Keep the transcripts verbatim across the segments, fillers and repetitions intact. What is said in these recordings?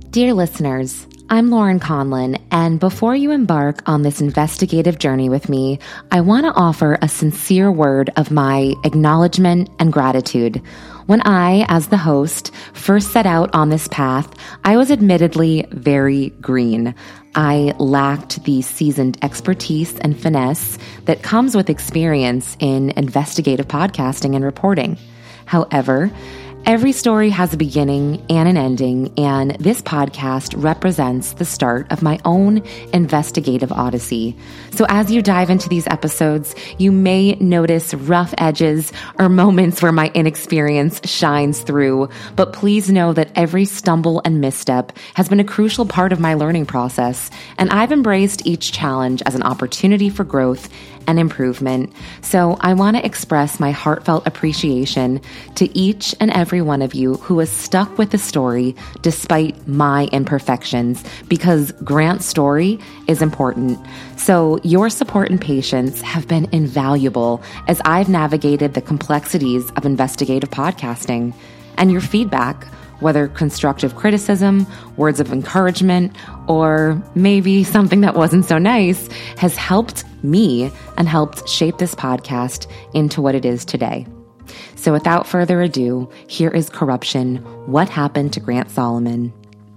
Dear listeners, I'm Lauren Conlin, and before you embark on this investigative journey with me, I want to offer a sincere word of my acknowledgement and gratitude. When I, as the host, first set out on this path, I was admittedly very green. I lacked the seasoned expertise and finesse that comes with experience in investigative podcasting and reporting. However, every story has a beginning and an ending, and this podcast represents the start of my own investigative odyssey. So as you dive into these episodes, you may notice rough edges or moments where my inexperience shines through, but please know that every stumble and misstep has been a crucial part of my learning process, and I've embraced each challenge as an opportunity for growth and improvement. So I want to express my heartfelt appreciation to each and every one of you who has stuck with the story despite my imperfections, because Grant's story is important. So your support and patience have been invaluable as I've navigated the complexities of investigative podcasting. And your feedback, whether constructive criticism, words of encouragement, or maybe something that wasn't so nice, has helped me and helped shape this podcast into what it is today. So without further ado, here is Corruption: What Happened to Grant Solomon.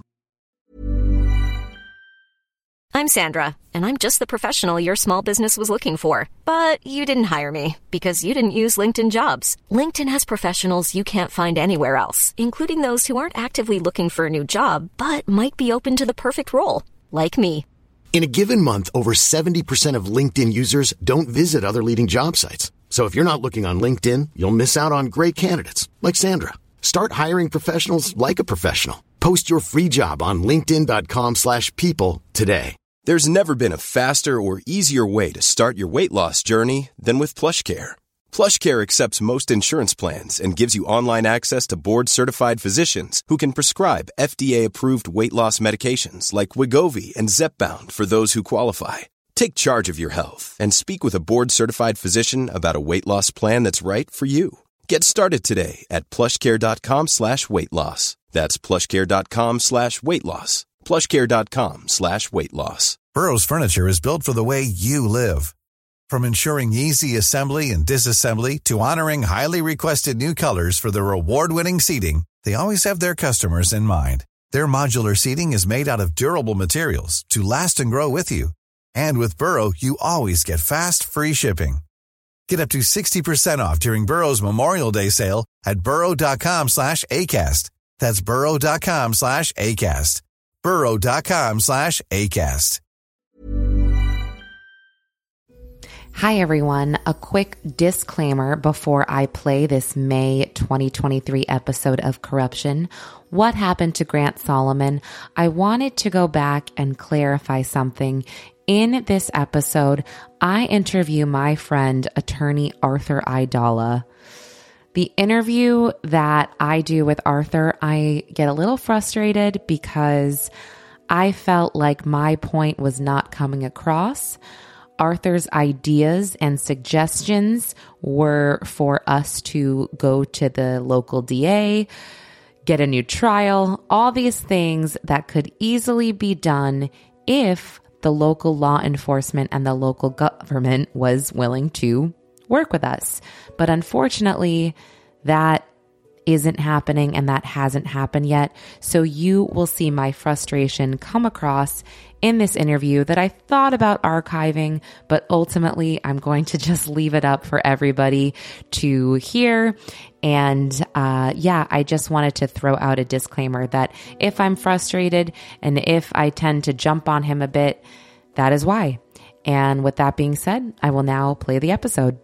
I'm Sandra, and I'm just the professional your small business was looking for. But you didn't hire me because you didn't use LinkedIn Jobs. LinkedIn has professionals you can't find anywhere else, including those who aren't actively looking for a new job, but might be open to the perfect role, like me. In a given month, over seventy percent of LinkedIn users don't visit other leading job sites. So if you're not looking on LinkedIn, you'll miss out on great candidates like Sandra. Start hiring professionals like a professional. Post your free job on linkedin.com slash people today. There's never been a faster or easier way to start your weight loss journey than with PlushCare. PlushCare accepts most insurance plans and gives you online access to board-certified physicians who can prescribe F D A-approved weight loss medications like Wegovy and Zepbound for those who qualify. Take charge of your health and speak with a board-certified physician about a weight loss plan that's right for you. Get started today at plushcare.com slash weight loss. That's plushcare.com slash weight loss. plushcare.com slash weight loss. Burrow's furniture is built for the way you live. From ensuring easy assembly and disassembly to honoring highly requested new colors for their award-winning seating, they always have their customers in mind. Their modular seating is made out of durable materials to last and grow with you. And with Burrow, you always get fast, free shipping. Get up to sixty percent off during Burrow's Memorial Day sale at burrow.com slash ACAST. That's burrow.com slash ACAST. burrow.com slash ACAST. Hi, everyone. A quick disclaimer before I play this May twenty twenty-three episode of Corruption: What Happened to Grant Solomon? I wanted to go back and clarify something. In this episode, I interview my friend, attorney Arthur Aidala. The interview that I do with Arthur, I get a little frustrated because I felt like my point was not coming across. Arthur's ideas and suggestions were for us to go to the local D A, get a new trial, all these things that could easily be done if the local law enforcement and the local government was willing to work with us. But unfortunately, that isn't happening and that hasn't happened yet. So you will see my frustration come across in this interview that I thought about archiving, but ultimately I'm going to just leave it up for everybody to hear. And uh, yeah, I just wanted to throw out a disclaimer that if I'm frustrated and if I tend to jump on him a bit, that is why. And with that being said, I will now play the episode.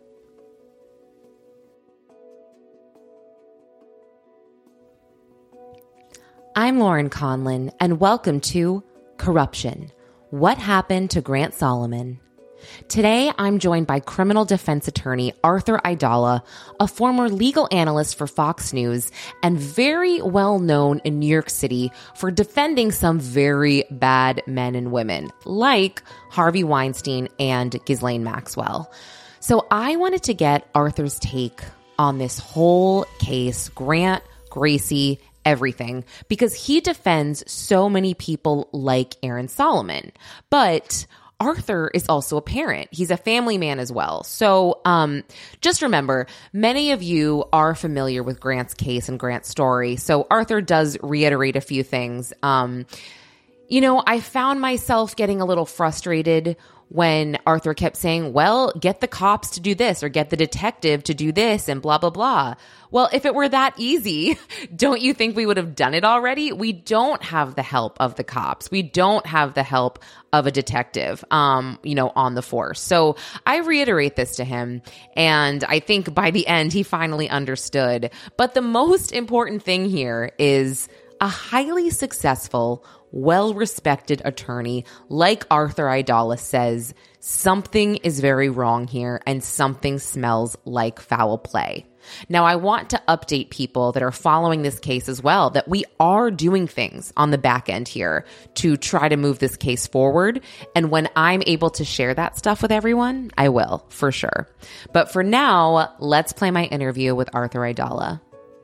I'm Lauren Conlin, and welcome to Corruption: What Happened to Grant Solomon? Today, I'm joined by criminal defense attorney Arthur Aidala, a former legal analyst for Fox News and very well known in New York City for defending some very bad men and women, like Harvey Weinstein and Ghislaine Maxwell. So I wanted to get Arthur's take on this whole case, Grant, Gracie, everything because he defends so many people like Aaron Solomon. But Arthur is also a parent. He's a family man as well. So um, just remember, many of you are familiar with Grant's case and Grant's story. So Arthur does reiterate a few things. Um, you know, I found myself getting a little frustrated when Arthur kept saying, well, get the cops to do this or get the detective to do this and blah, blah, blah. Well, if it were that easy, don't you think we would have done it already? We don't have the help of the cops. We don't have the help of a detective, um, you know, on the force. So I reiterate this to him. And I think by the end, he finally understood. But the most important thing here is a highly successful, well-respected attorney like Arthur Aidala says something is very wrong here and something smells like foul play. Now, I want to update people that are following this case as well that we are doing things on the back end here to try to move this case forward. And when I'm able to share that stuff with everyone, I will, for sure. But for now, let's play my interview with Arthur Aidala.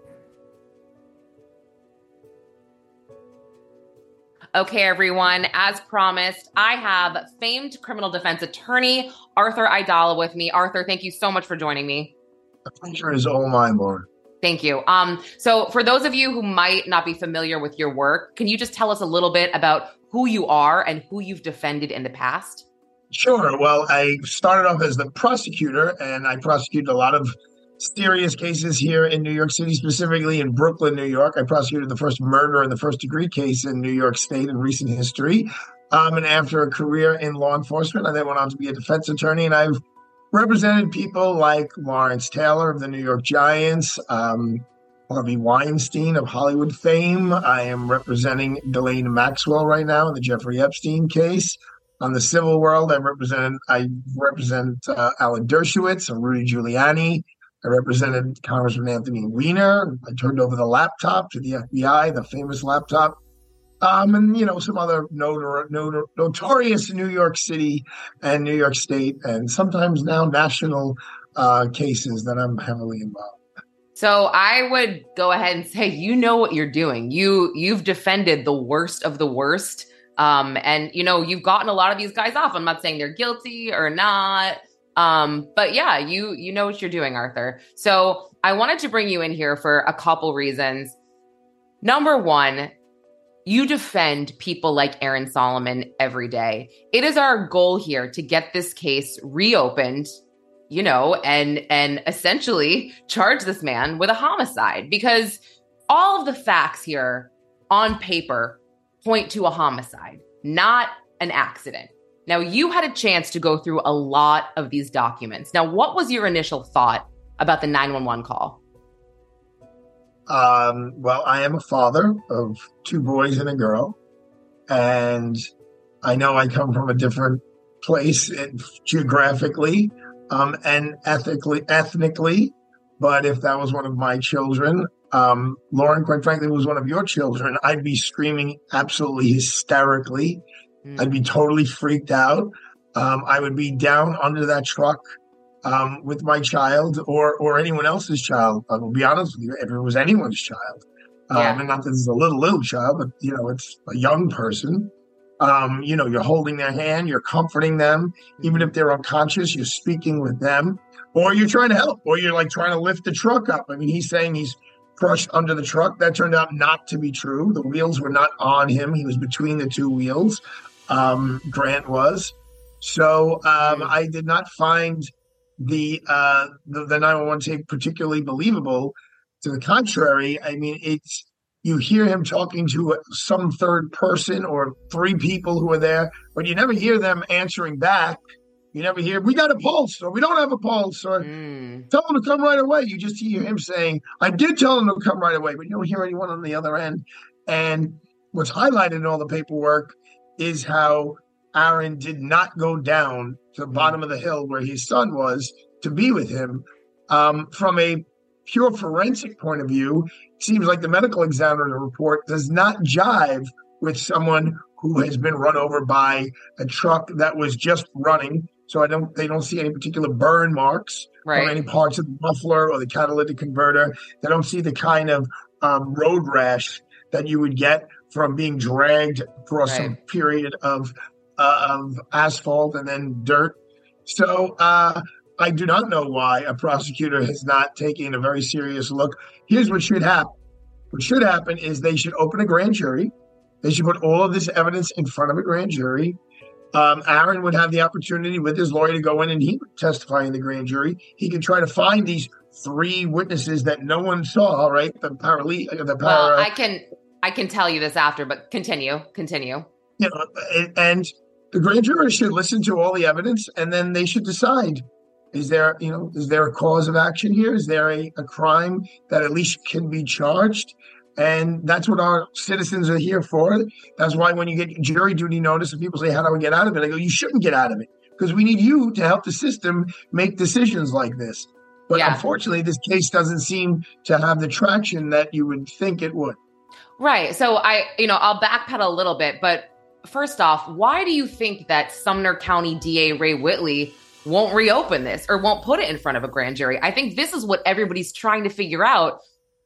Okay, everyone, as promised, I have famed criminal defense attorney Arthur Aidala with me. Arthur, thank you so much for joining me. The pleasure is all mine, Lauren. Thank you. Um, so for those of you who might not be familiar with your work, can you just tell us a little bit about who you are and who you've defended in the past? Sure. Well, I started off as the prosecutor, and I prosecuted a lot of serious cases here in New York City, specifically in Brooklyn, New York. I prosecuted the first murder and the first degree case in New York State in recent history. Um, and after a career in law enforcement, I then went on to be a defense attorney, and I've represented people like Lawrence Taylor of the New York Giants, um, Harvey Weinstein of Hollywood fame. I am representing Ghislaine Maxwell right now in the Jeffrey Epstein case. On the civil world, I represent I represent uh, Alan Dershowitz and Rudy Giuliani. I represented Congressman Anthony Weiner. I turned over the laptop to the F B I, the famous laptop. Um, and, you know, some other notor- notor- notorious New York City and New York State and sometimes now national uh, cases that I'm heavily involved in. So I would go ahead and say, you know what you're doing. You, you've defended the worst of the worst. Um, and, you know, you've gotten a lot of these guys off. I'm not saying they're guilty or not. Um, but yeah, you, you know what you're doing, Arthur. So I wanted to bring you in here for a couple reasons. Number one, you defend people like Aaron Solomon every day. It is our goal here to get this case reopened, you know, and, and essentially charge this man with a homicide, because all of the facts here on paper point to a homicide, not an accident. Now, you had a chance to go through a lot of these documents. Now, what was your initial thought about the nine one one call? Um, well, I am a father of two boys and a girl, and I know I come from a different place geographically um, and ethically, ethnically. But if that was one of my children, um, Lauren, quite frankly, was one of your children, I'd be screaming absolutely hysterically. Mm. I'd be totally freaked out. Um, I would be down under that truck Um, with my child or or anyone else's child. I will be honest with you, if it was anyone's child. Um, yeah. And not that it's a little, little child, but, you know, it's a young person. Um, you know, you're holding their hand, you're comforting them. Even if they're unconscious, you're speaking with them. Or you're trying to help, or you're like trying to lift the truck up. I mean, he's saying he's crushed under the truck. That turned out not to be true. The wheels were not on him. He was between the two wheels. Um, Grant was. So um, mm. I did not find the uh the, the nine one one tape particularly believable. To the contrary, I mean, it's you hear him talking to some third person or three people who are there, but you never hear them answering back. You never hear, we got a pulse, or we don't have a pulse, or mm. tell them to come right away. You just hear him saying, I did tell them to come right away, but you don't hear anyone on the other end. And what's highlighted in all the paperwork is how Aaron did not go down to the bottom of the hill where his son was to be with him. Um, from a pure forensic point of view, it seems like the medical examiner report does not jive with someone who has been run over by a truck that was just running. So I don't, they don't see any particular burn marks right. on any parts of the muffler or the catalytic converter. They don't see the kind of um, road rash that you would get from being dragged across Right. some period of uh, of asphalt and then dirt. So uh, I do not know why a prosecutor has not taken a very serious look. Here's what should happen. What should happen is they should open a grand jury. They should put all of this evidence in front of a grand jury. Um, Aaron would have the opportunity with his lawyer to go in and he would testify in the grand jury. He could try to find these three witnesses that no one saw, right? The parale- the para- Well, I can I can tell you this after, but continue, continue. You know, and, and the grand jury should listen to all the evidence, and then they should decide: is there, you know, is there a cause of action here? Is there a, a crime that at least can be charged? And that's what our citizens are here for. That's why when you get jury duty notice and people say, "How do I get out of it?" I go, "You shouldn't get out of it because we need you to help the system make decisions like this." But Yeah. unfortunately, this case doesn't seem to have the traction that you would think it would. Right. So I, you know, I'll backpedal a little bit, but first off, why do you think that Sumner County D A Ray Whitley won't reopen this or won't put it in front of a grand jury? I think this is what everybody's trying to figure out.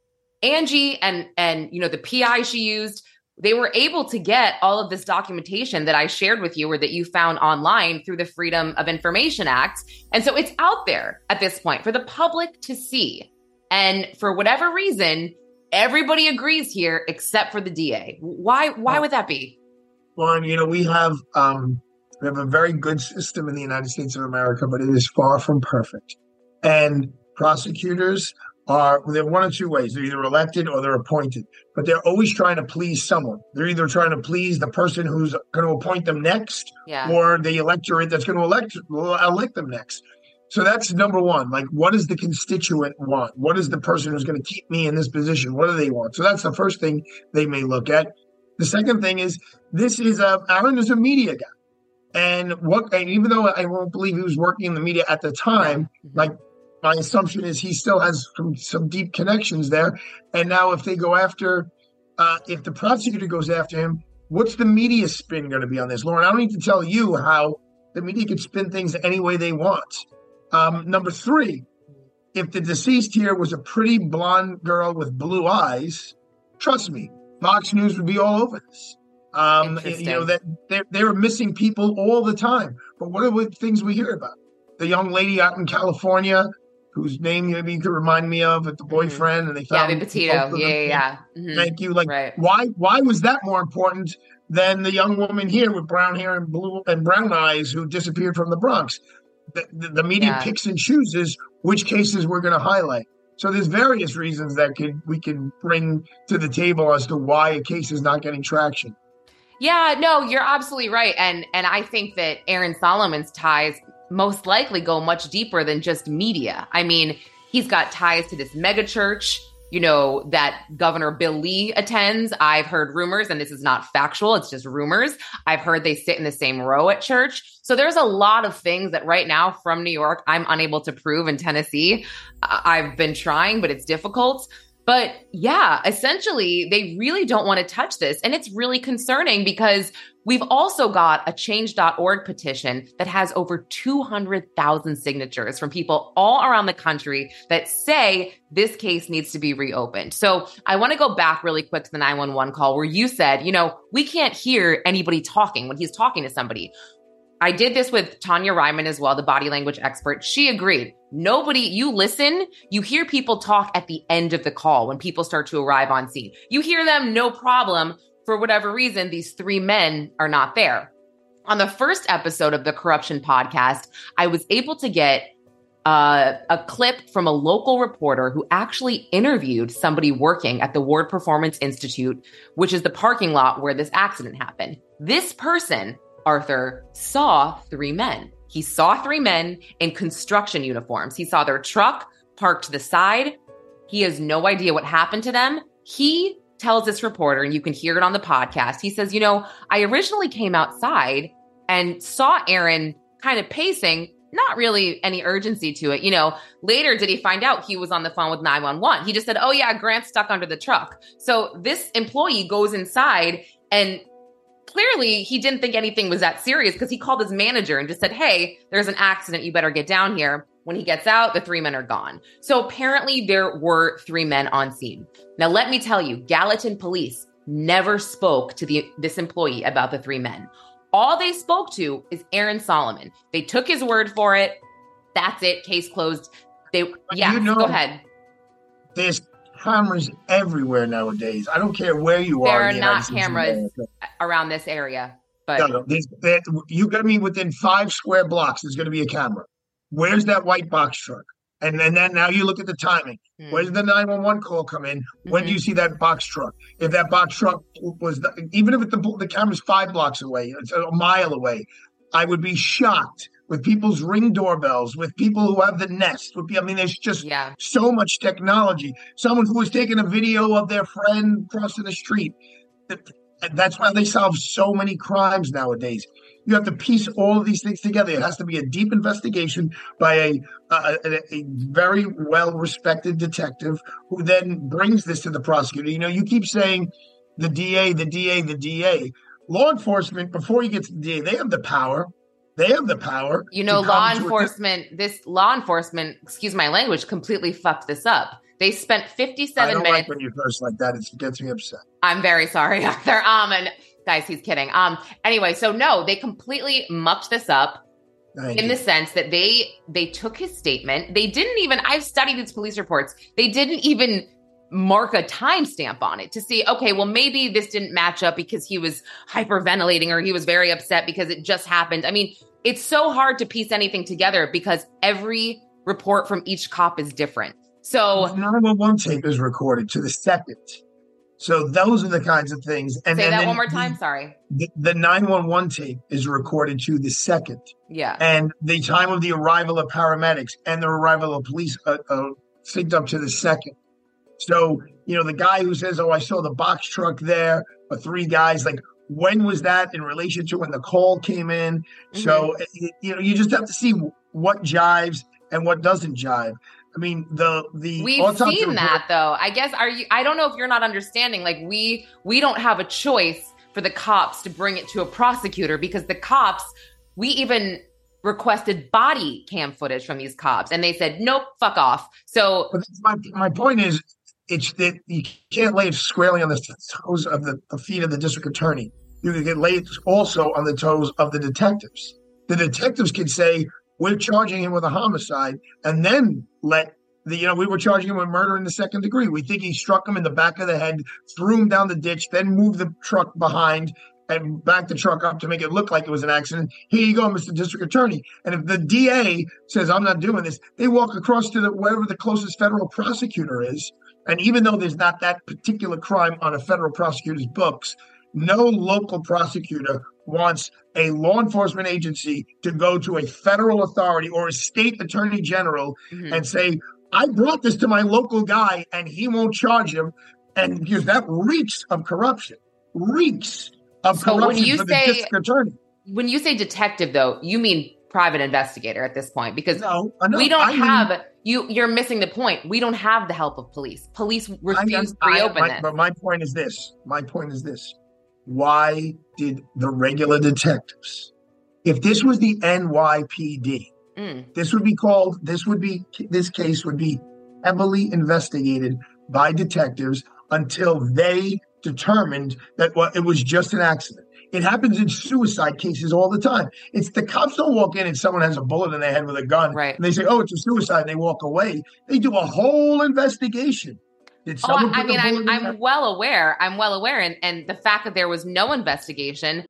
Angie and, and, you know, the P I she used, they were able to get all of this documentation that I shared with you or that you found online through the Freedom of Information Act. And so it's out there at this point for the public to see. And for whatever reason, everybody agrees here except for the D A. Why, why would that be? Well, you know, we have um, we have a very good system in the United States of America, but it is far from perfect. And prosecutors are, they're one of two ways. They're either elected or they're appointed, but they're always trying to please someone. They're either trying to please the person who's going to appoint them next Yeah. or the electorate that's going to elect, elect them next. So that's number one. Like, what does the constituent want? What is the person who's going to keep me in this position? What do they want? So that's the first thing they may look at. The second thing is, this is a, Aaron is a media guy. And what, and even though I won't believe he was working in the media at the time, Mm-hmm. like, my assumption is he still has some, some deep connections there. And now if they go after, uh, if the prosecutor goes after him, what's the media spin going to be on this? Lauren, I don't need to tell you how the media could spin things any way they want. Um, number three, if the deceased here was a pretty blonde girl with blue eyes, trust me, Fox News would be all over this. Um, you know, that they're, they're missing people all the time. But what are the things we hear about? The young lady out in California, whose name maybe you could remind me of, at the boyfriend, mm-hmm. and they found Gabby Petito. Yeah, yeah, yeah. Mm-hmm. Thank you. Like, right. why? Why was that more important than the young woman here with brown hair and blue and brown eyes who disappeared from the Bronx? The, the, the media yeah. picks and chooses which cases we're going to highlight. So there's various reasons that could we can bring to the table as to why a case is not getting traction. Yeah, no, you're absolutely right, and and I think that Aaron Solomon's ties most likely go much deeper than just media. I mean, he's got ties to this mega church, you know, that Governor Bill Lee attends. I've heard rumors, and this is not factual, it's just rumors. I've heard they sit in the same row at church. So there's a lot of things that right now from New York, I'm unable to prove in Tennessee. I've been trying, but it's difficult. But yeah, essentially, they really don't want to touch this. And it's really concerning because we've also got a change dot org petition that has over two hundred thousand signatures from people all around the country that say this case needs to be reopened. So I want to go back really quick to the nine one one call where you said, you know, we can't hear anybody talking when he's talking to somebody. I did this with Tanya Ryman as well, the body language expert. She agreed. Nobody, you listen, you hear people talk at the end of the call when people start to arrive on scene. You hear them, no problem. For whatever reason, these three men are not there. On the first episode of the Corruption Podcast, I was able to get uh, a clip from a local reporter who actually interviewed somebody working at the Ward Performance Institute, which is the parking lot where this accident happened. This person, Arthur, saw three men. He saw three men in construction uniforms. He saw their truck parked to the side. He has no idea what happened to them. He tells this reporter, and you can hear it on the podcast, he says, you know, I originally came outside and saw Aaron kind of pacing, not really any urgency to it. You know, later did he find out he was on the phone with nine one one? He just said, oh yeah, Grant's stuck under the truck. So this employee goes inside, and clearly he didn't think anything was that serious because he called his manager and just said, hey, there's an accident. You better get down here. When he gets out, the three men are gone. So apparently there were three men on scene. Now, let me tell you, Gallatin police never spoke to the this employee about the three men. All they spoke to is Aaron Solomon. They took his word for it. That's it. Case closed. They, yeah, you know, go ahead. There's cameras everywhere nowadays. I don't care where you there are. There are not cameras around this area. But no, no, there's, there, you got to be within five square blocks. There's going to be a camera. Where's that white box truck? And, and then now you look at the timing. Mm. Where did the nine one one call come in? When mm-hmm. do you see that box truck? If that box truck was, the, even if it, the, the camera's five blocks away, it's a mile away, I would be shocked with people's Ring doorbells, with people who have the Nest. With, I mean, there's just yeah. so much technology. Someone who was taking a video of their friend crossing the street. That's why they solve so many crimes nowadays. You have to piece all of these things together. It has to be a deep investigation by a, a, a, a very well-respected detective who then brings this to the prosecutor. You know, you keep saying the D A, the D A, the D A. Law enforcement, before you get to the D A, they have the power. They have the power. You know, law enforcement, a- this law enforcement, excuse my language, completely fucked this up. They spent fifty-seven I don't minutes. Like when you curse like that, it gets me upset. I'm very sorry, Arthur. Um, and guys, he's kidding. Um, anyway, so no, they completely mucked this up Thank in you. the sense that they they took his statement. They didn't even. I've studied these police reports. They didn't even mark a timestamp on it to see. Okay, well, maybe this didn't match up because he was hyperventilating or he was very upset because it just happened. I mean, it's so hard to piece anything together because every report from each cop is different. So the nine one one tape is recorded to the second. So those are the kinds of things. And say then, that then one more time. The, Sorry. The, the nine one one tape is recorded to the second. Yeah. And the time of the arrival of paramedics and the arrival of police uh, uh, synced up to the second. So, you know, the guy who says, oh, I saw the box truck there, or three guys, like, when was that in relation to when the call came in? Mm-hmm. So, you know, you just have to see what jives and what doesn't jive. I mean, the the we've seen report- that though. I guess are you? I don't know if you're not understanding. Like we we don't have a choice for the cops to bring it to a prosecutor because the cops. We even requested body cam footage from these cops, and they said nope, fuck off. So but my my point is, it's that you can't lay it squarely on the toes of the, the feet of the district attorney. You can get laid also on the toes of the detectives. The detectives can say, we're charging him with a homicide, and then let the, you know, we were charging him with murder in the second degree. We think he struck him in the back of the head, threw him down the ditch, then moved the truck behind and backed the truck up to make it look like it was an accident. Here you go, Mister District Attorney. And if the D A says, I'm not doing this, they walk across to the, wherever the closest federal prosecutor is. And even though there's not that particular crime on a federal prosecutor's books, no local prosecutor wants a law enforcement agency to go to a federal authority or a state attorney general mm-hmm. and say, I brought this to my local guy and he won't charge him. And because that reeks of corruption, reeks of so corruption when you for say, the district attorney. When you say detective, though, you mean private investigator at this point, because no, no, we don't I have mean, you. You're missing the point. We don't have the help of police. Police refuse I, I, to reopen my, this. But my point is this. My point is this. Why did the regular detectives, if this was the N Y P D, mm. this would be called, this would be, this case would be heavily investigated by detectives until they determined that well, it was just an accident. It happens in suicide cases all the time. It's the cops don't walk in and someone has a bullet in their head with a gun. Right. And they say, oh, it's a suicide. And they walk away. They do a whole investigation. Did oh, I, I mean, I'm, I'm well aware. I'm well aware. And, and the fact that there was no investigation.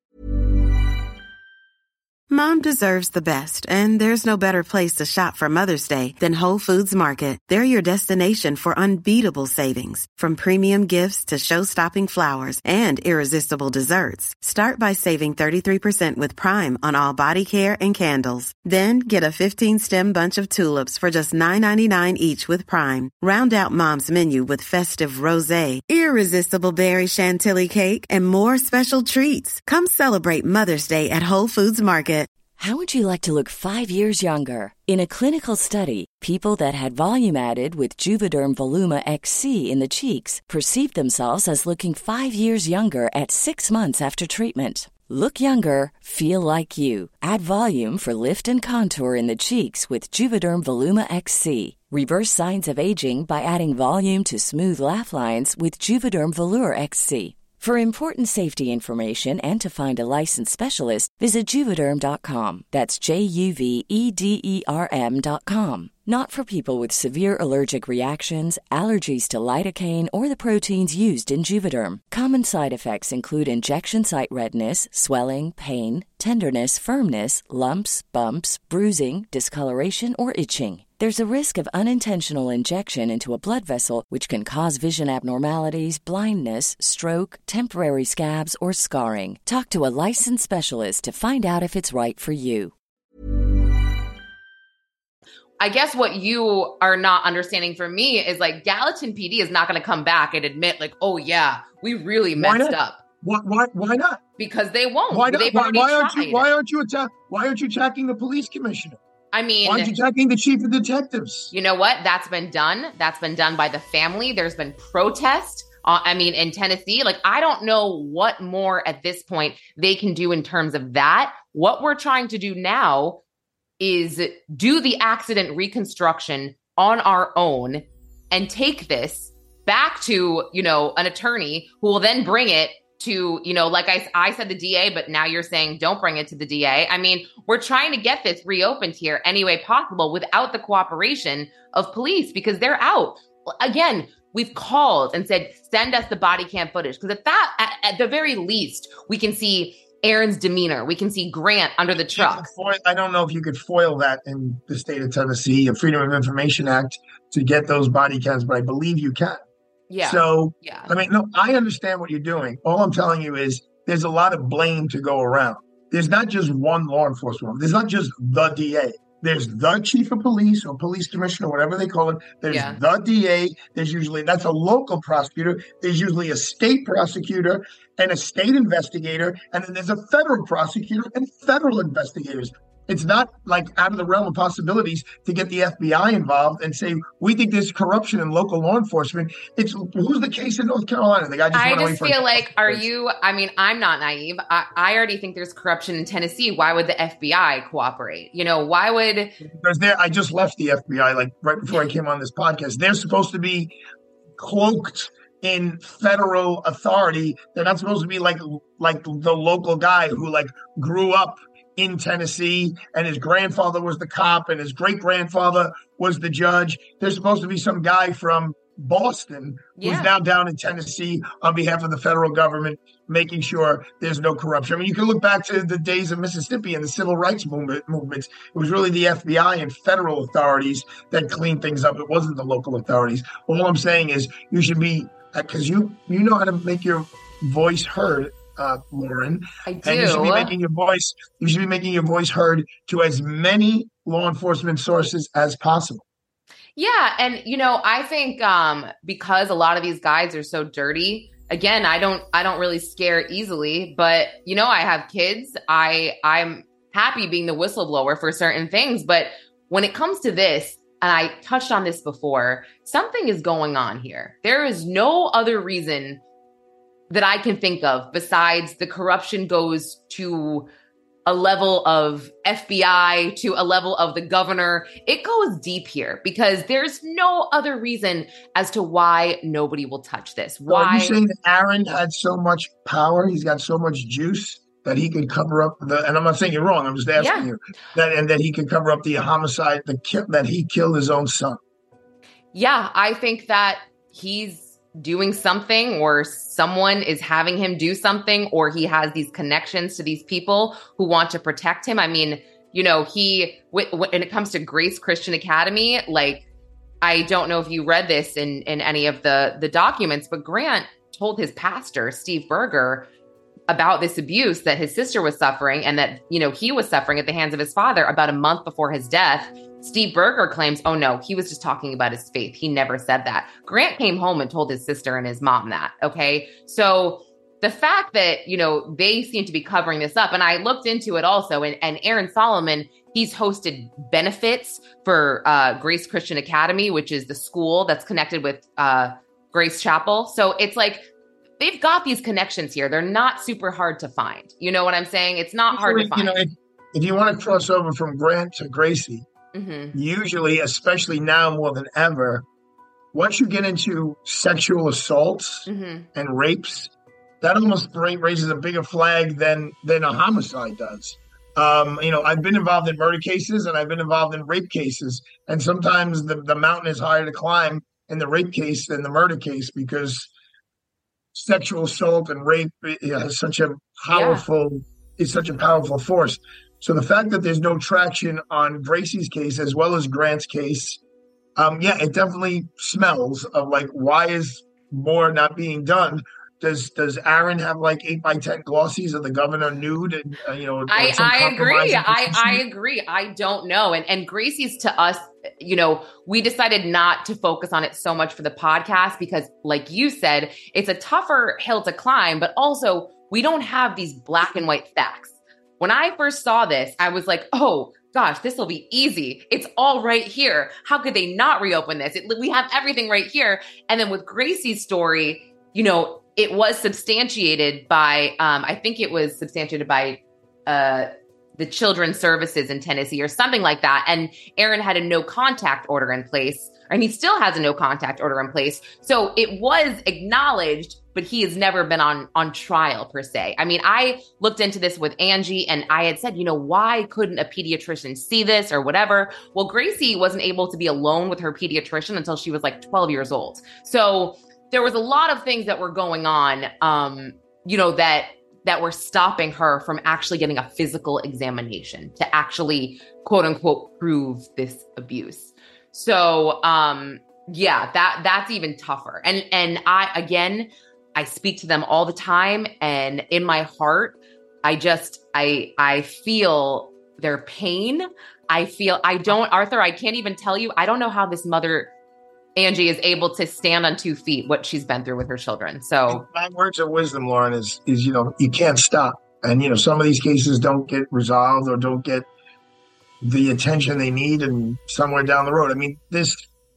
Mom deserves the best, and there's no better place to shop for Mother's Day than Whole Foods Market. They're your destination for unbeatable savings, from premium gifts to show-stopping flowers and irresistible desserts. Start by saving thirty-three percent with Prime on all body care and candles. Then get a fifteen-stem bunch of tulips for just nine ninety-nine each with Prime. Round out Mom's menu with festive rosé, irresistible berry chantilly cake, and more special treats. Come celebrate Mother's Day at Whole Foods Market. How would you like to look five years younger? In a clinical study, people that had volume added with Juvederm Voluma X C in the cheeks perceived themselves as looking five years younger at six months after treatment. Look younger, feel like you. Add volume for lift and contour in the cheeks with Juvederm Voluma X C. Reverse signs of aging by adding volume to smooth laugh lines with Juvederm Volure X C. For important safety information and to find a licensed specialist, visit Juvederm dot com. That's J U V E D E R M dot com. Not for people with severe allergic reactions, allergies to lidocaine, or the proteins used in Juvederm. Common side effects include injection site redness, swelling, pain, tenderness, firmness, lumps, bumps, bruising, discoloration, or itching. There's a risk of unintentional injection into a blood vessel, which can cause vision abnormalities, blindness, stroke, temporary scabs, or scarring. Talk to a licensed specialist to find out if it's right for you. I guess what you are not understanding from me is like Gallatin P D is not going to come back and admit like, oh yeah, we really messed up. Why, why, why not? Because they won't. Why not? They've Why, already why aren't tried. you? Why aren't you attack? Why aren't you attacking the police commissioner? I mean, why aren't you attacking the chief of detectives? You know what? That's been done. That's been done by the family. There's been protest. Uh, I mean, in Tennessee, like I don't know what more at this point they can do in terms of that. What we're trying to do now is do the accident reconstruction on our own and take this back to, you know, an attorney who will then bring it to, you know, like I, I said the D A, but now you're saying don't bring it to the D A. I mean, we're trying to get this reopened here any way possible without the cooperation of police because they're out. Again, we've called and said, send us the body cam footage because at that, at, at the very least, we can see Aaron's demeanor. We can see Grant under the truck. I don't know if you could foil that in the state of Tennessee, a Freedom of Information Act, to get those body cams, but I believe you can. Yeah. So, yeah. I mean, no, I understand what you're doing. All I'm telling you is there's a lot of blame to go around. There's not just one law enforcement. There's not just the D A. There's the chief of police or police commissioner, whatever they call it. There's yeah. the D A. There's usually, that's a local prosecutor. There's usually a state prosecutor and a state investigator. And then there's a federal prosecutor and federal investigators. It's not like out of the realm of possibilities to get the F B I involved and say, we think there's corruption in local law enforcement. It's who's the case in North Carolina? The guy just I went just away feel for like, are you, I mean, I'm not naive. I, I already think there's corruption in Tennessee. Why would the F B I cooperate? You know, why would? Because there, I just left the F B I like right before I came on this podcast. They're supposed to be cloaked in federal authority. They're not supposed to be like like the local guy who like grew up in Tennessee and his grandfather was the cop and his great grandfather was the judge. There's supposed to be some guy from Boston yeah. who's now down in Tennessee on behalf of the federal government, making sure there's no corruption. I mean, you can look back to the days of Mississippi and the civil rights movement movements. It was really the F B I and federal authorities that cleaned things up. It wasn't the local authorities. All I'm saying is you should be, because you you know how to make your voice heard. Uh, Lauren, I do. And you should be making your voice. You should be making your voice heard to as many law enforcement sources as possible. Yeah, and you know, I think um, because a lot of these guys are so dirty. Again, I don't, I don't really scare easily, but you know, I have kids. I, I'm happy being the whistleblower for certain things, but when it comes to this, and I touched on this before, something is going on here. There is no other reason that I can think of besides the corruption goes to a level of F B I, to a level of the governor. It goes deep here because there's no other reason as to why nobody will touch this. Why? Are you saying that Aaron had so much power? He's got so much juice that he could cover up the, and I'm not saying you're wrong. I'm just asking yeah. you that, and that he could cover up the homicide, the that he killed his own son. Yeah, I think that he's doing something or someone is having him do something, or he has these connections to these people who want to protect him. I mean, you know, he, w- w- when it comes to Grace Christian Academy, like, I don't know if you read this in, in any of the, the documents, but Grant told his pastor, Steve Berger, about this abuse that his sister was suffering and that, you know, he was suffering at the hands of his father about a month before his death. Steve Berger claims, oh no, he was just talking about his faith. He never said that. Grant came home and told his sister and his mom that. Okay. So the fact that, you know, they seem to be covering this up, and I looked into it also, and, and Aaron Solomon, he's hosted benefits for uh, Grace Christian Academy, which is the school that's connected with uh, Grace Chapel. So it's like, they've got these connections here. They're not super hard to find. You know what I'm saying? It's not hard to find. You know, if, if you want to cross over from Grant to Gracie, mm-hmm. usually, especially now more than ever, once you get into sexual assaults mm-hmm. and rapes, that almost raises a bigger flag than than a homicide does. Um, you know, I've been involved in murder cases and I've been involved in rape cases. And sometimes the, the mountain is higher to climb in the rape case than the murder case because sexual assault and rape is such a powerful, yeah. is such a powerful force. So the fact that there's no traction on Gracie's case as well as Grant's case, um, yeah, it definitely smells of like, why is more not being done? Does does Aaron have like eight by ten glossies of the governor nude? And, uh, you know, I, I agree. I, I agree. I don't know. And and Gracie's to us, you know, we decided not to focus on it so much for the podcast because, like you said, it's a tougher hill to climb. But also, we don't have these black and white facts. When I first saw this, I was like, oh gosh, this will be easy. It's all right here. How could they not reopen this? It, we have everything right here. And then with Gracie's story, you know, it was substantiated by, um, I think it was substantiated by uh, the Children's Services in Tennessee or something like that. And Aaron had a no contact order in place, and he still has a no contact order in place. So it was acknowledged, but he has never been on, on trial per se. I mean, I looked into this with Angie and I had said, you know, why couldn't a pediatrician see this or whatever? Well, Gracie wasn't able to be alone with her pediatrician until she was like twelve years old. So there was a lot of things that were going on, um, you know, that that were stopping her from actually getting a physical examination to actually, quote unquote, prove this abuse. So, um, yeah, that that's even tougher. And and I, again, I speak to them all the time. And in my heart, I just, I I feel their pain. I feel, I don't, Arthur, I can't even tell you, I don't know how this mother Angie is able to stand on two feet, what she's been through with her children. So my words of wisdom, Lauren, is, is, you know, you can't stop. And, you know, some of these cases don't get resolved or don't get the attention they need and somewhere down the road. I mean, this,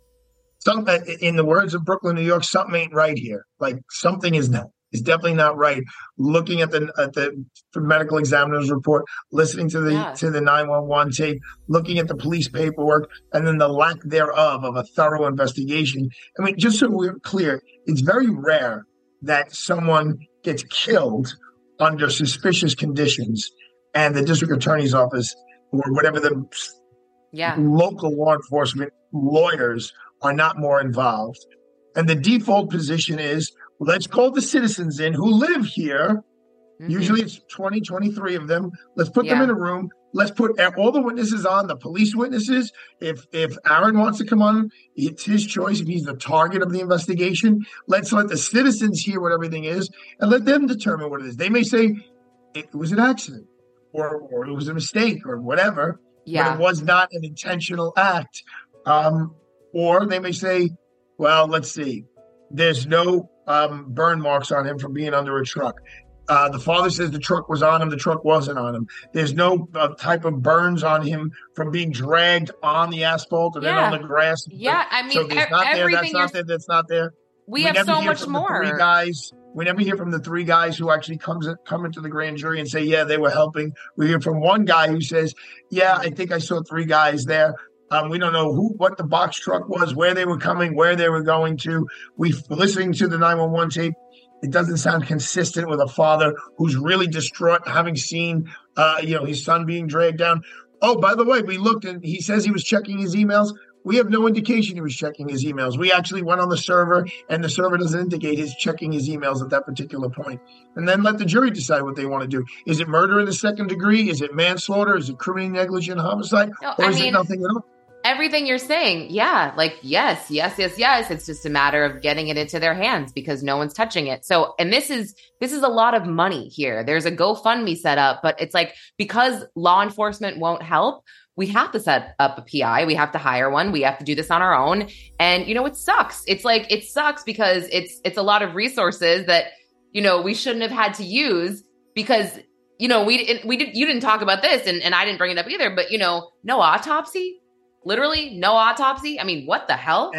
some, in the words of Brooklyn, New York, something ain't right here. Like something is not. It's definitely not right. Looking at the at the medical examiner's report, listening to the yeah. to the nine one one tape, looking at the police paperwork, and then the lack thereof of a thorough investigation. I mean, just so we're clear, it's very rare that someone gets killed under suspicious conditions, and the district attorney's office or whatever the yeah. local law enforcement lawyers are not more involved. And the default position is, let's call the citizens in who live here. Mm-hmm. Usually it's twenty, twenty-three of them. Let's put yeah. them in a room. Let's put all the witnesses on, the police witnesses. If if Aaron wants to come on, it's his choice if he's the target of the investigation. Let's let the citizens hear what everything is and let them determine what it is. They may say it was an accident or, or it was a mistake or whatever, yeah. but it was not an intentional act. Um, or they may say, well, let's see, there's no Um, burn marks on him from being under a truck. Uh, the father says the truck was on him. The truck wasn't on him. There's no uh, type of burns on him from being dragged on the asphalt and yeah. then on the grass. Yeah, I mean, so there's e- not there. That's everything not there. That's not there. We, we have never so hear much from more. The three guys. We never hear from the three guys who actually comes come into the grand jury and say, yeah, they were helping. We hear from one guy who says, yeah, I think I saw three guys there. Um, we don't know who, what the box truck was, where they were coming, where they were going to. We listening to the nine one one tape. It doesn't sound consistent with a father who's really distraught, having seen, uh, you know, his son being dragged down. Oh, by the way, we looked and he says he was checking his emails. We have no indication he was checking his emails. We actually went on the server and the server doesn't indicate he's checking his emails at that particular point. And then let the jury decide what they want to do. Is it murder in the second degree? Is it manslaughter? Is it criminally negligent homicide? No, or I is mean, it nothing at all? Everything you're saying, yeah, like, yes, yes, yes, yes. It's just a matter of getting it into their hands because no one's touching it. So, and this is, this is a lot of money here. There's a GoFundMe set up, but it's like, because law enforcement won't help, we have to set up a P I. We have to hire one. We have to do this on our own. And, you know, it sucks. It's like, it sucks because it's, it's a lot of resources that, you know, we shouldn't have had to use because, you know, we, we did, you didn't talk about this and, and I didn't bring it up either, but, you know, no autopsy. Literally no autopsy. I mean, what the hell? And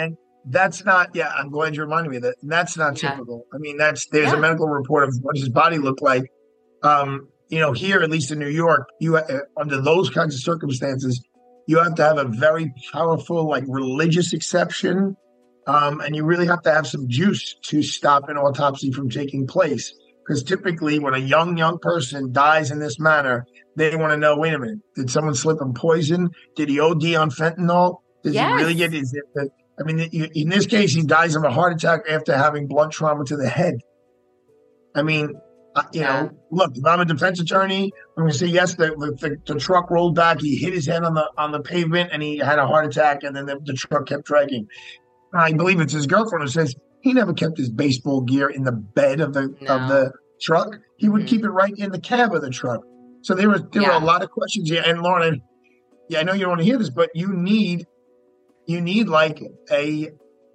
that's not, yeah, I'm glad you reminded me of that. That's not Yeah. typical. I mean, that's, there's Yeah. a medical report of what his body looked like. Um, you know, here, at least in New York, you, uh, under those kinds of circumstances, you have to have a very powerful, like religious exception. Um, and you really have to have some juice to stop an autopsy from taking place. Because typically when a young, young person dies in this manner, they want to know, wait a minute, did someone slip him poison? Did he O D on fentanyl? Did Yes. he really get, is it, the, I mean, in this case, he dies of a heart attack after having blunt trauma to the head. I mean, uh, you Yeah. know, look, if I'm a defense attorney, I'm going to say, yes, the, the, the truck rolled back. He hit his head on the on the pavement and he had a heart attack, and then the, the truck kept dragging. I believe it's his girlfriend who says he never kept his baseball gear in the bed of the No. of the truck. He would Mhm. keep it right in the cab of the truck. So there was there Yeah. were a lot of questions here. And Lauren, yeah, I know you don't want to hear this, but you need you need like a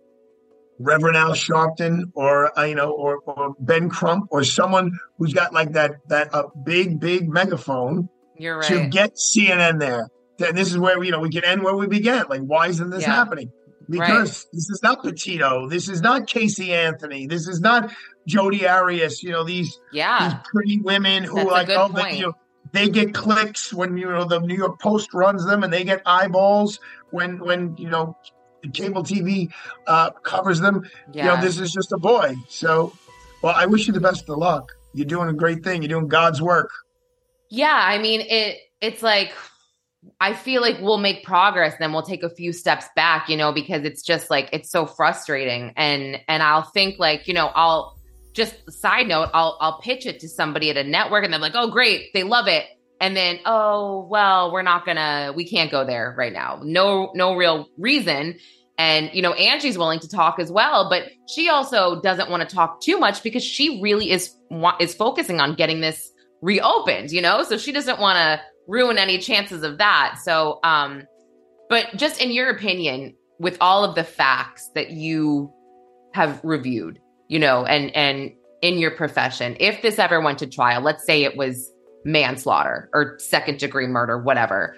Reverend Al Sharpton or uh, you know or, or Ben Crump or someone who's got like that that a big big megaphone You're to right. get C N N there. And this is where you know we can end where we began. Like, why isn't this Yeah. happening? Because Right. this is not Petito. This is not Casey Anthony. This is not Jodi Arias. You know, these these Yeah. pretty women who That's a like good oh they, point. you know they get clicks when you know the New York Post runs them, and they get eyeballs when when you know cable T V uh, covers them. Yeah. You know, this is just a boy. So, well, I wish you the best of luck. You're doing a great thing. You're doing God's work. Yeah, I mean, it. It's like I feel like we'll make progress, then we'll take a few steps back, you know, because it's just like it's so frustrating. And and I'll think like, you know, I'll just side note, I'll I'll pitch it to somebody at a network, and they're like, oh, great, they love it. And then, oh, well, we're not gonna, we can't go there right now. No, no real reason. And, you know, Angie's willing to talk as well, but she also doesn't want to talk too much because she really is is focusing on getting this reopened, you know, so she doesn't want to ruin any chances of that. So, um, but just in your opinion, with all of the facts that you have reviewed, you know, and, and in your profession, if this ever went to trial, let's say it was manslaughter or second degree murder, whatever,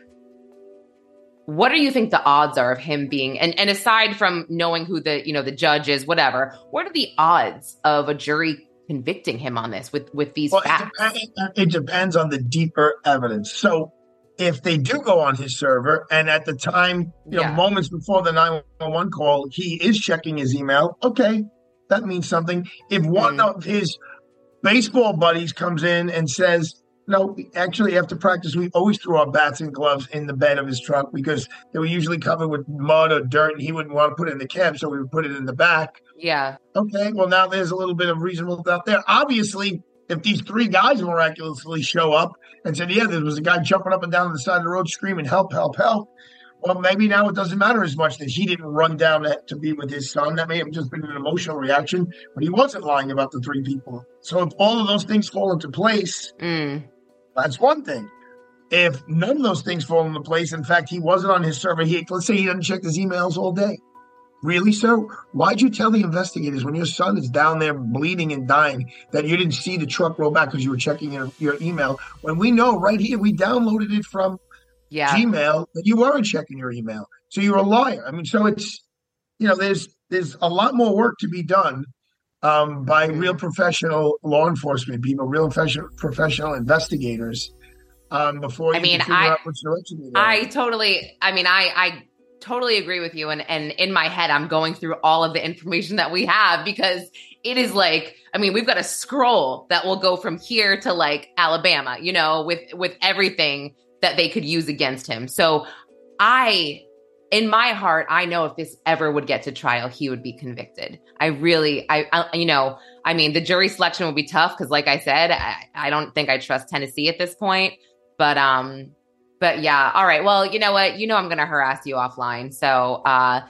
what do you think the odds are of him being, and, and aside from knowing who the, you know, the judge is, whatever, what are the odds of a jury convicting him on this with, with these Well, facts? it, dep- it depends on the deeper evidence. So if they do go on his server, and at the time, you know, Yeah. moments before the nine one one call, he is checking his email, okay, that means something. If one Mhm. of his baseball buddies comes in and says, no, actually, after practice, we always threw our bats and gloves in the bed of his truck because they were usually covered with mud or dirt, and he wouldn't want to put it in the cab, so we would put it in the back. Yeah. Okay, well, now there's a little bit of reasonable doubt there. Obviously, if these three guys miraculously show up and said, yeah, there was a guy jumping up and down on the side of the road screaming, help, help, help. Well, maybe now it doesn't matter as much that he didn't run down to, to be with his son. That may have just been an emotional reaction, but he wasn't lying about the three people. So if all of those things fall into place, Mm. that's one thing. If none of those things fall into place, in fact, he wasn't on his server, he, let's say he doesn't check his emails all day. Really, sir? Why'd you tell the investigators when your son is down there bleeding and dying that you didn't see the truck roll back because you were checking your, your email? When we know right here, we downloaded it from Yeah. Gmail that you weren't checking your email. So you're a liar. I mean, so it's, you know, there's there's a lot more work to be done um, by real professional law enforcement people, real professional professional investigators um, before I you mean, can figure I- out which direction to go. I totally, I mean, I, I totally agree with you. And, and in my head, I'm going through all of the information that we have because it is like, I mean, we've got a scroll that will go from here to like Alabama, you know, with, with everything that they could use against him. So I, in my heart, I know if this ever would get to trial, he would be convicted. I really, I, I you know, I mean, the jury selection will be tough because like I said, I, I don't think I trust Tennessee at this point, but, um, but yeah. All right. Well, you know what? You know, I'm going to harass you offline. So, uh,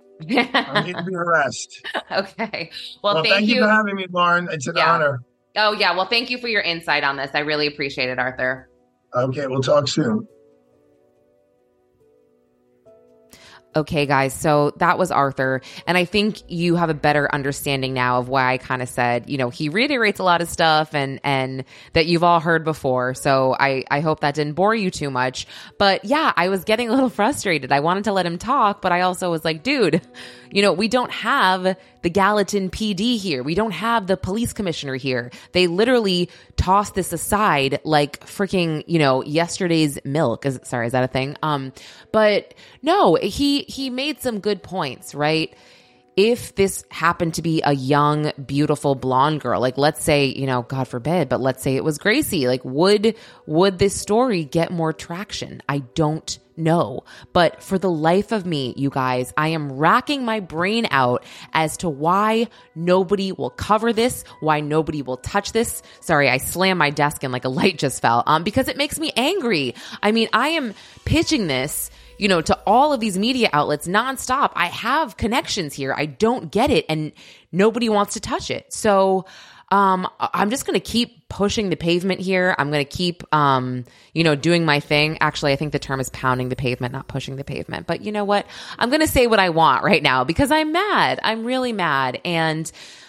I'm here to be harassed. okay. Well, Well, thank, thank you. you for having me, Lauren. It's an Yeah. honor. Oh yeah. Well, thank you for your insight on this. I really appreciate it, Arthur. Okay, we'll talk soon. Okay, guys, so that was Arthur. And I think you have a better understanding now of why I kind of said, you know, he reiterates a lot of stuff and and that you've all heard before. So I, I hope that didn't bore you too much. But yeah, I was getting a little frustrated. I wanted to let him talk, but I also was like, dude, you know, we don't have the Gallatin P D here. We don't have the police commissioner here. They literally tossed this aside like freaking, you know, yesterday's milk. Is, sorry, is that a thing? Um, but no, he he made some good points, right? If this happened to be a young, beautiful blonde girl, like let's say, you know, God forbid, but let's say it was Gracie, like would would this story get more traction? I don't know. But for the life of me, you guys, I am racking my brain out as to why nobody will cover this, why nobody will touch this. Sorry, I slammed my desk and like a light just fell, um, because it makes me angry. I mean, I am pitching this, you know, to all of these media outlets nonstop. I have connections here. I don't get it. And nobody wants to touch it. So, um, I'm just going to keep pushing the pavement here. I'm going to keep, um, you know, doing my thing. Actually, I think the term is pounding the pavement, not pushing the pavement. But you know what? I'm going to say what I want right now because I'm mad. I'm really mad. And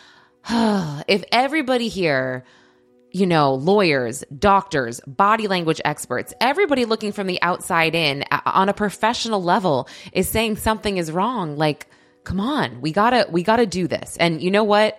uh, if everybody here, you know, lawyers, doctors, body language experts, everybody looking from the outside in on a professional level is saying something is wrong, like, come on, we gotta, we gotta do this. And you know what?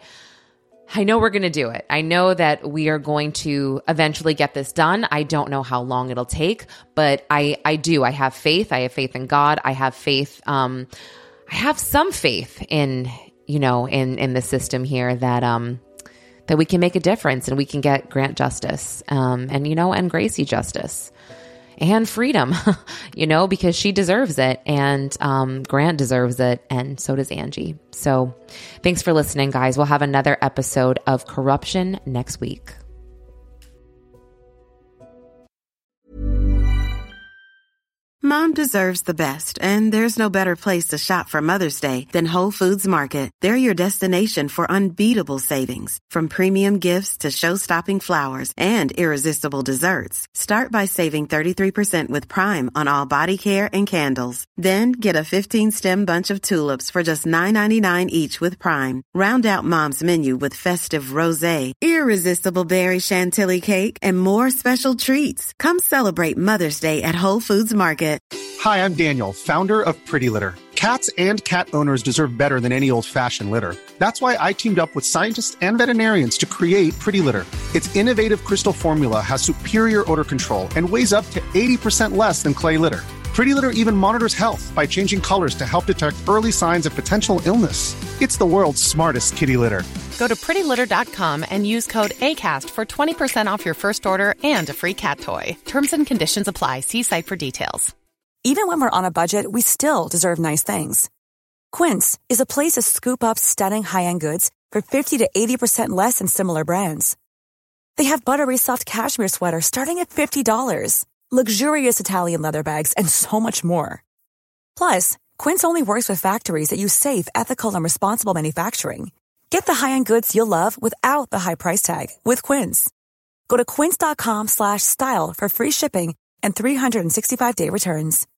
I know we're going to do it. I know that we are going to eventually get this done. I don't know how long it'll take, but I, I do. I have faith. I have faith in God. I have faith. Um, I have some faith in, you know, in, in the system here that, um, that we can make a difference and we can get Grant justice, um, and, you know, and Gracie justice and freedom, you know, because she deserves it and um, Grant deserves it. And so does Angie. So thanks for listening, guys. We'll have another episode of Corruption next week. Mom deserves the best, and there's no better place to shop for Mother's Day than Whole Foods Market. They're your destination for unbeatable savings, from premium gifts to show-stopping flowers and irresistible desserts. Start by saving thirty-three percent with Prime on all body care and candles. Then get a fifteen-stem bunch of tulips for just nine ninety-nine each with Prime. Round out Mom's menu with festive rosé, irresistible berry chantilly cake, and more special treats. Come celebrate Mother's Day at Whole Foods Market. Hi, I'm Daniel, founder of Pretty Litter. Cats and cat owners deserve better than any old-fashioned litter. That's why I teamed up with scientists and veterinarians to create Pretty Litter. Its innovative crystal formula has superior odor control and weighs up to eighty percent less than clay litter. Pretty Litter even monitors health by changing colors to help detect early signs of potential illness. It's the world's smartest kitty litter. Go to pretty litter dot com and use code ACAST for twenty percent off your first order and a free cat toy. Terms and conditions apply. See site for details. Even when we're on a budget, we still deserve nice things. Quince is a place to scoop up stunning high-end goods for fifty to eighty percent less than similar brands. They have buttery soft cashmere sweaters starting at fifty dollars, luxurious Italian leather bags, and so much more. Plus, Quince only works with factories that use safe, ethical, and responsible manufacturing. Get the high-end goods you'll love without the high price tag with Quince. Go to quince dot com slash style for free shipping and three sixty-five day returns.